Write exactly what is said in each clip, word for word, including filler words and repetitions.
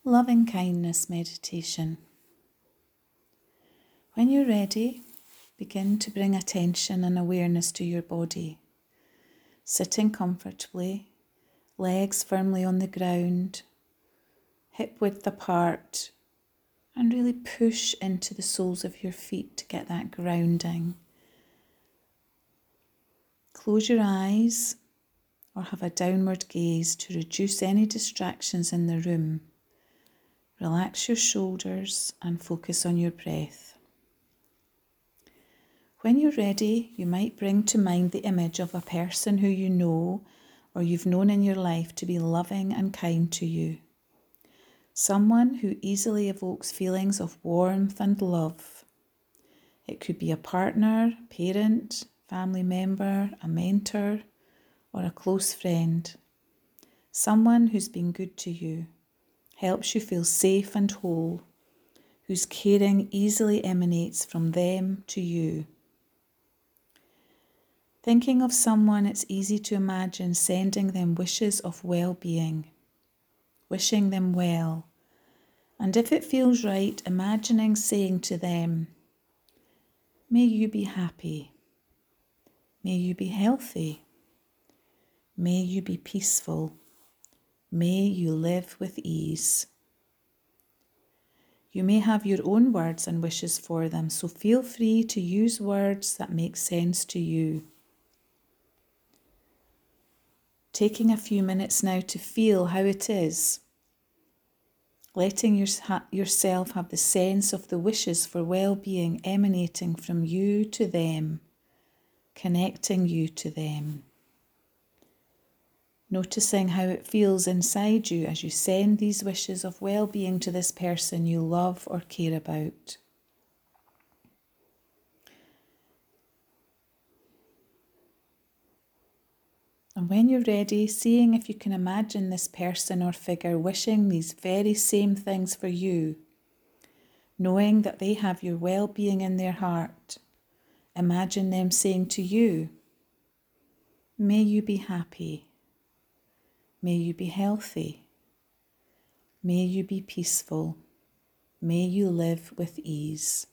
loving kindness meditation. When you're ready, begin to bring attention and awareness to your body. Sitting comfortably, legs firmly on the ground, hip width apart, and really push into the soles of your feet to get that grounding. Close your eyes or have a downward gaze to reduce any distractions in the room. Relax your shoulders and focus on your breath. When you're ready, you might bring to mind the image of a person who you know or you've known in your life to be loving and kind to you. Someone who easily evokes feelings of warmth and love. It could be a partner, parent, family member, a mentor, or a close friend. Someone who's been good to you, helps you feel safe and whole, whose caring easily emanates from them to you. Thinking of someone, it's easy to imagine sending them wishes of well-being, wishing them well, and if it feels right, imagining saying to them, "May you be happy, may you be healthy, may you be peaceful, may you live with ease." You may have your own words and wishes for them, so feel free to use words that make sense to you. Taking a few minutes now to feel how it is. Letting your, yourself have the sense of the wishes for well-being emanating from you to them, connecting you to them. Noticing how it feels inside you as you send these wishes of well-being to this person you love or care about. And when you're ready, seeing if you can imagine this person or figure wishing these very same things for you, knowing that they have your well-being in their heart. Imagine them saying to you, "May you be happy. May you be healthy. May you be peaceful. May you live with ease."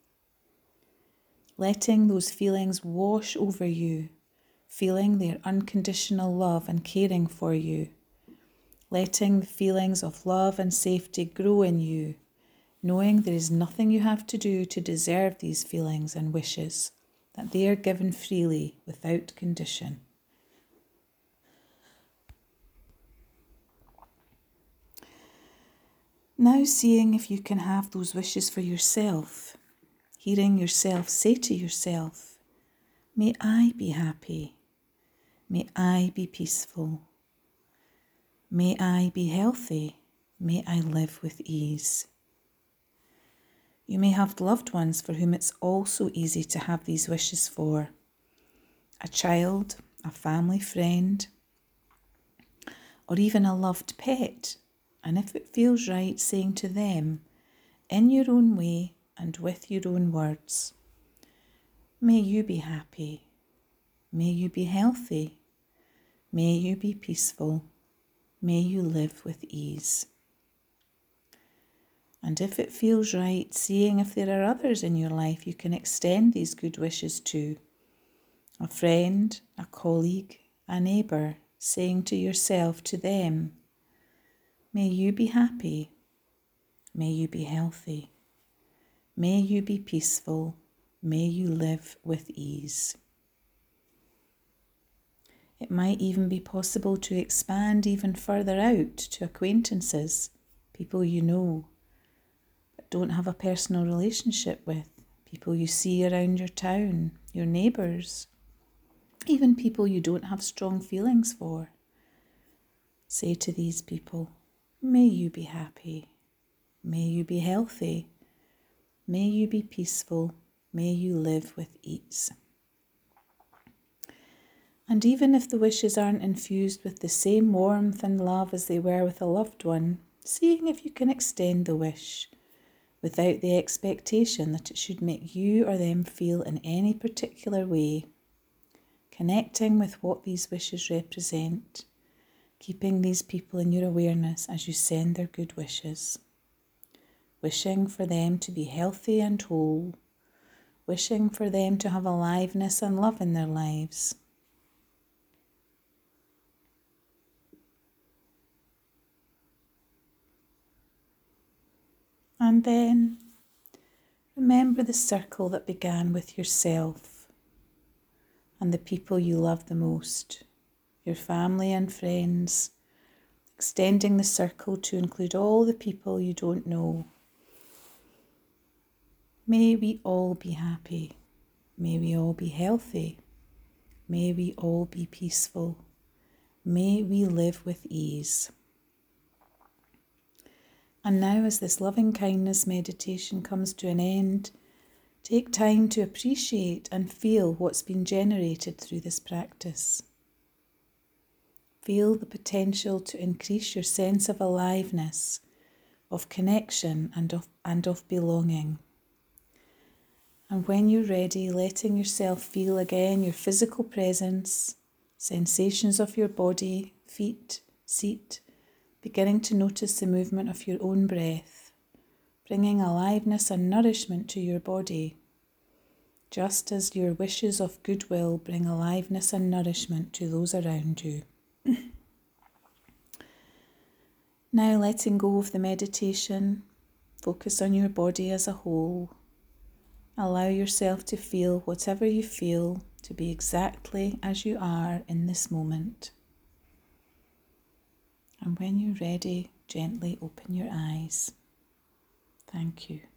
Letting those feelings wash over you, feeling their unconditional love and caring for you. Letting the feelings of love and safety grow in you, knowing there is nothing you have to do to deserve these feelings and wishes, that they are given freely without condition. Now seeing if you can have those wishes for yourself, hearing yourself say to yourself, "May I be happy. May I be peaceful. May I be healthy. May I live with ease." You may have loved ones for whom it's also easy to have these wishes for. A child, a family friend, or even a loved pet. And if it feels right, saying to them, in your own way and with your own words, "May you be happy. May you be healthy. May you be peaceful. May you live with ease." And if it feels right, seeing if there are others in your life you can extend these good wishes to. A friend, a colleague, a neighbour, saying to yourself, to them, "May you be happy. May you be healthy. May you be peaceful. May you live with ease." It might even be possible to expand even further out to acquaintances, people you know, but don't have a personal relationship with, people you see around your town, your neighbours, even people you don't have strong feelings for. Say to these people, "May you be happy. May you be healthy. May you be peaceful. May you live with ease." And even if the wishes aren't infused with the same warmth and love as they were with a loved one, seeing if you can extend the wish without the expectation that it should make you or them feel in any particular way, connecting with what these wishes represent, keeping these people in your awareness as you send their good wishes, wishing for them to be healthy and whole, wishing for them to have aliveness and love in their lives. And then remember the circle that began with yourself and the people you love the most, your family and friends, extending the circle to include all the people you don't know. May we all be happy. May we all be healthy. May we all be peaceful. May we live with ease. And now, as this loving kindness meditation comes to an end, take time to appreciate and feel what's been generated through this practice. Feel the potential to increase your sense of aliveness, of connection and of, and of belonging. And when you're ready, letting yourself feel again your physical presence, sensations of your body, feet, seat, beginning to notice the movement of your own breath, bringing aliveness and nourishment to your body, just as your wishes of goodwill bring aliveness and nourishment to those around you. Now, letting go of the meditation, focus on your body as a whole. Allow yourself to feel whatever you feel to be exactly as you are in this moment. And when you're ready, gently open your eyes. Thank you.